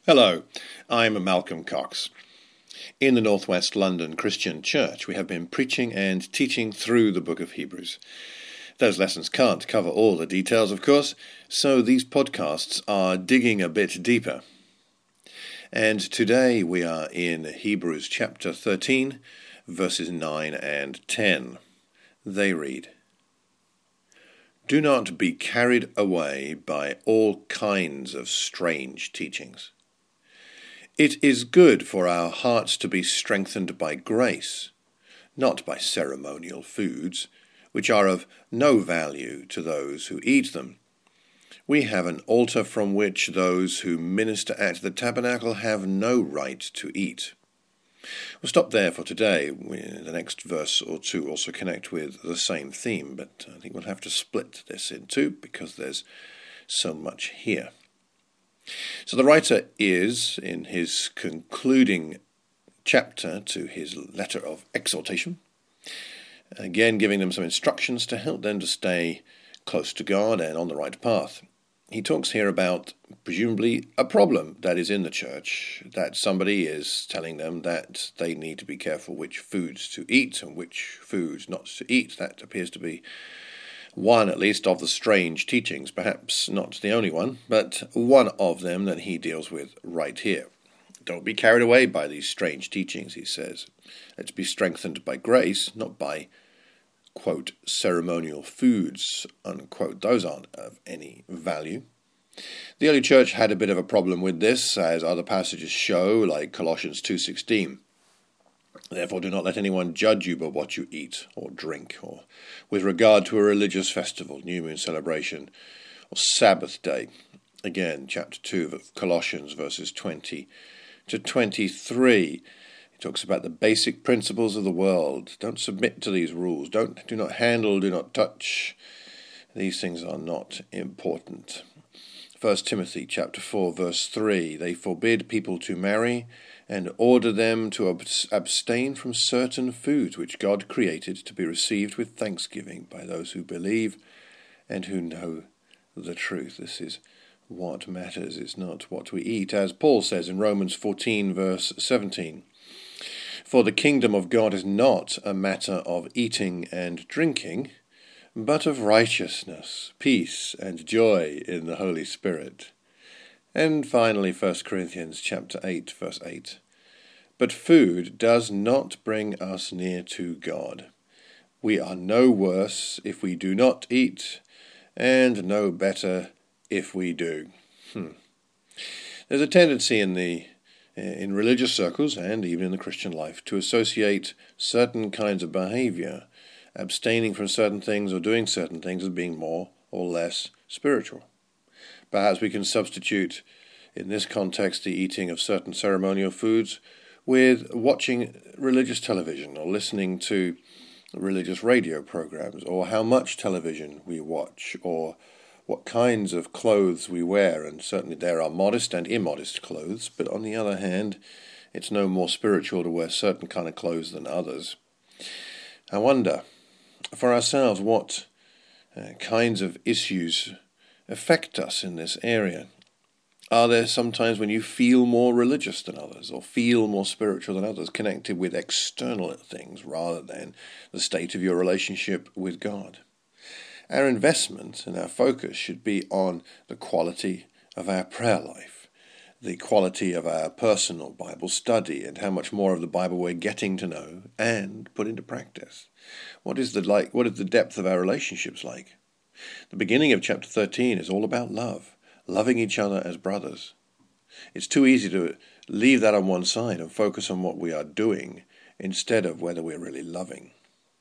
Hello, I'm Malcolm Cox. In the Northwest London Christian Church, we have been preaching and teaching through the book of Hebrews. Those lessons can't cover all the details, of course, so these podcasts are digging a bit deeper. And today we are in Hebrews chapter 13, verses 9 and 10. They read, "Do not be carried away by all kinds of strange teachings. It is good for our hearts to be strengthened by grace, not by ceremonial foods, which are of no value to those who eat them. We have an altar from which those who minister at the tabernacle have no right to eat." We'll stop there for today. The next verse or two also connect with the same theme, but I think we'll have to split this in two because there's so much here. So the writer is, in his concluding chapter to his letter of exhortation, again giving them some instructions to help them to stay close to God and on the right path. He talks here about, presumably, a problem that is in the church, that somebody is telling them that they need to be careful which foods to eat and which foods not to eat. That appears to be one, at least, of the strange teachings, perhaps not the only one, but one of them that he deals with right here. Don't be carried away by these strange teachings, he says. Let's be strengthened by grace, not by, quote, ceremonial foods, unquote. Those aren't of any value. The early church had a bit of a problem with this, as other passages show, like Colossians 2:16. "Therefore do not let anyone judge you by what you eat or drink, or with regard to a religious festival, new moon celebration, or Sabbath day." Again, chapter 2 of Colossians, verses 20 to 23. It talks about the basic principles of the world. Don't submit to these rules. Do not handle, do not touch. These things are not important. 1 Timothy chapter 4, verse 3. They forbid people to marry and order them to abstain from certain foods which God created to be received with thanksgiving by those who believe and who know the truth. This is what matters. It's not what we eat. As Paul says in Romans 14, verse 17, "For the kingdom of God is not a matter of eating and drinking, but of righteousness, peace, and joy in the Holy Spirit." And finally, 1 Corinthians chapter 8, verse 8. "But food does not bring us near to God. We are no worse if we do not eat, and no better if we do." There's a tendency in religious circles, and even in the Christian life, to associate certain kinds of behavior, abstaining from certain things or doing certain things, as being more or less spiritual. Perhaps we can substitute, in this context, the eating of certain ceremonial foods with watching religious television or listening to religious radio programs, or how much television we watch, or what kinds of clothes we wear. And certainly there are modest and immodest clothes, but on the other hand, it's no more spiritual to wear certain kind of clothes than others. I wonder, for ourselves, what kinds of issues affect us in this area. Are there sometimes when you feel more religious than others, or feel more spiritual than others, connected with external things rather than the state of your relationship with God? Our investment and our focus should be on the quality of our prayer life, the quality of our personal Bible study, and how much more of the Bible we're getting to know and put into practice. What is the depth of our relationships like? The beginning of chapter 13 is all about love, loving each other as brothers. It's too easy to leave that on one side and focus on what we are doing instead of whether we're really loving.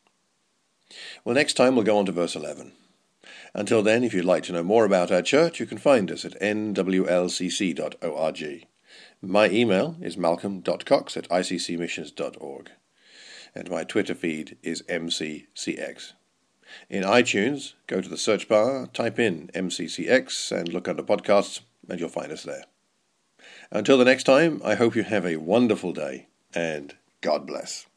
Well, next time we'll go on to verse 11. Until then, if you'd like to know more about our church, you can find us at nwlcc.org. My email is malcolm.cox@iccmissions.org, and my Twitter feed is mccx. In iTunes, go to the search bar, type in MCCX, and look under podcasts, and you'll find us there. Until the next time, I hope you have a wonderful day, and God bless.